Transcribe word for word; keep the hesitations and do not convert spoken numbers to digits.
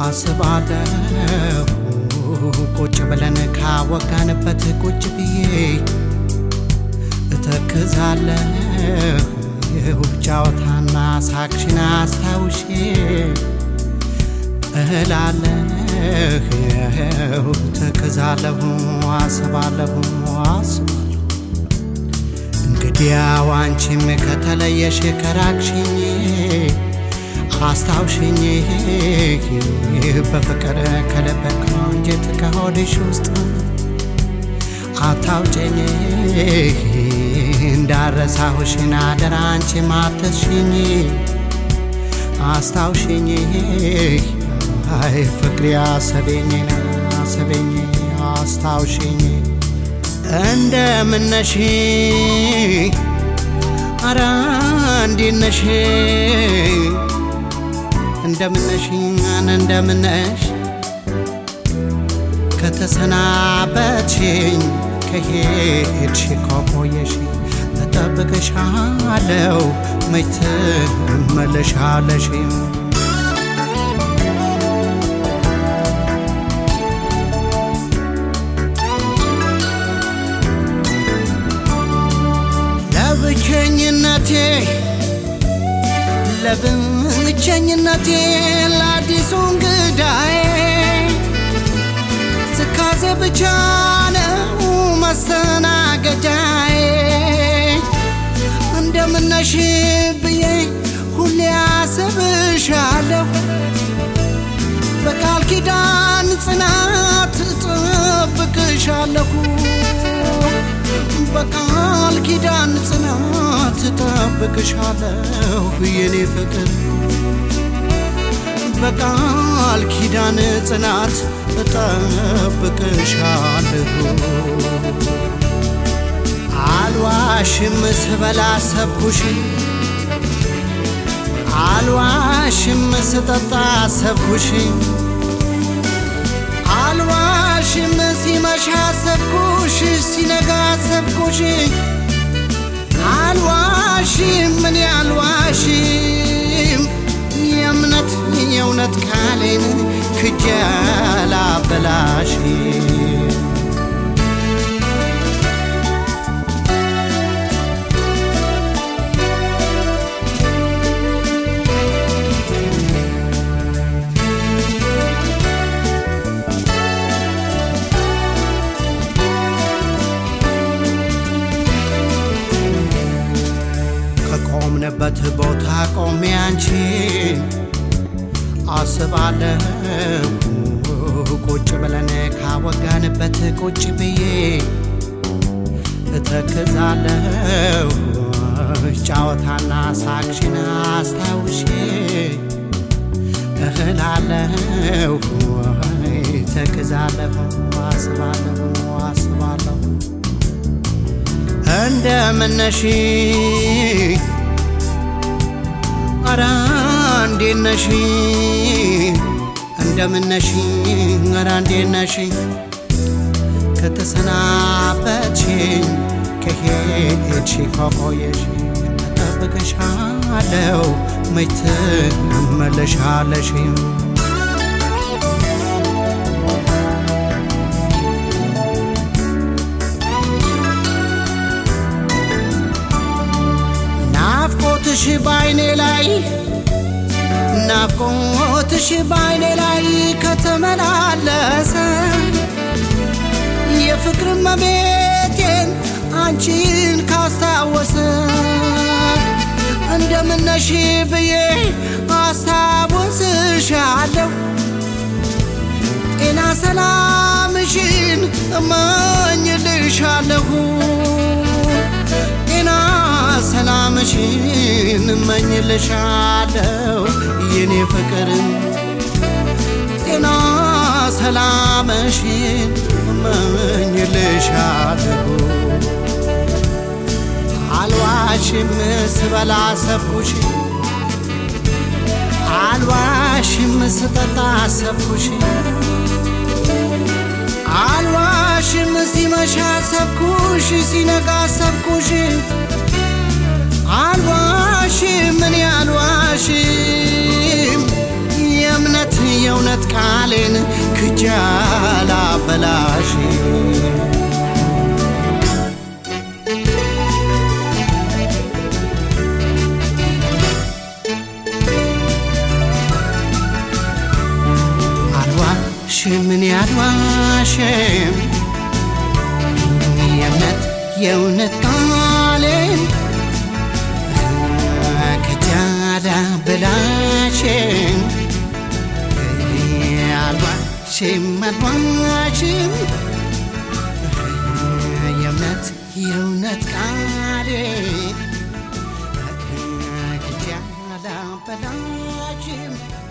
አስባለሁ ቁጭ ብለን ካወጋንበት ቁጭ ብዬ እተክዛለሁ ጫወታና ሳቅሽን አስታውሼ እላለሁ እተክዛለሁ አስባለሁ አስባለሁ እንግዲያው አንቺም ከተለየሽ ከራቅሽኝ አስታውሽኝ በፍቅር ከልብክ አንጀት ከሆድሽ ውስጥ አታውጪኝ እንዳረሳሁሽን አደራ አንቺም አትርሽኝ አስታውሽኝ አይ ፍቅሬ አሰበኝ አሰበኝ አስታውሽኝ እንደምን ነሽ ኧረ እንዴት ነሽ እንደምን ነሽ እንደምን ነሽ ከተሰናበትሽኝ ከሄድሽ ከቆየሽ እጠብቅሻለሁ መች ትመለሻለሽ ለብቸኝነቴ ለብቸኝነቴ ለአዲሱ እንግዳዬ ትካዜ ብቻ ነው መስተናገጃዬ እንደምን ነሽ ብዬ ሁሌ አስብሻለሁ በቃል ኪዳን ጽናት እጠብቅሻለሁ በቃል ኪዳን ጽናት እጠብቅሻለሁ የኔ ፍቅር በቃል ኪዳን ጽናት እጠብቅሻለሁ አልዋሽም ስበላ አሰብኩሽ አልዋሽም ስጠጣ አሰብኩሽ አልዋሽም ሲመሻ አሰብኩሽ ሲነጋ አሰብኩሽ አልዋሽም ምን አልዋሽም የእምነት የእውነት ቃሌን ክጀላ በላሽ ከቆምንበት ቦታ ቆሜ አንቺን አስባለሁ ቁጭ ብለን ካወጋንበት ቁጭ ብዬ እተክዛለሁ ጫወታና ሳቅሽን አስታውሼ እላለሁ እተክዛለሁ አስባለሁ አስባለሁ እንደምን ነሽ ኧረ እንዴት ነሽ እንደምን ነሽ ኧረ እንዴት ነሽ ከተሰናበትሽኝ ከሄድሽ ከቆየሽ እጠብቅሻለሁ መች ትመለሻለሽ ናፍቆትሽ ባይኔ ላይ ናፍቆትሽ ባይኔ ላይ ከተመላለሰ የፍቅር መቤቴን አንቺን ካስታወሰ እንደምን ነሽ ብዬ አስታውስሻለሁ ጤና ሰላምሽን እመኝልሻለሁ ጤና ሰላምሽን እመኝልሻለሁ የኔ ፍቅር ጤና ሰላምሽን እመኝልሻለሁ አልዋሽም ስበላ አሰብኩሽ አልዋሽም ስጠጣ አሰብኩሽ አልዋሽም ሲመሻ አሰብኩሽ ሲነጋ አሰብኩሽ አልዋሽም ምን አልዋሽም የእምነት የእውነት ቃሌን ክጃላ በላሽ ምን ያድዋሽም የእውነት የእውነት ቃሌን ከጃዳ በላሽም አልዋሽም አልዋሽም የእውነት የእውነት ቃሌን ከጃዳ በላሽም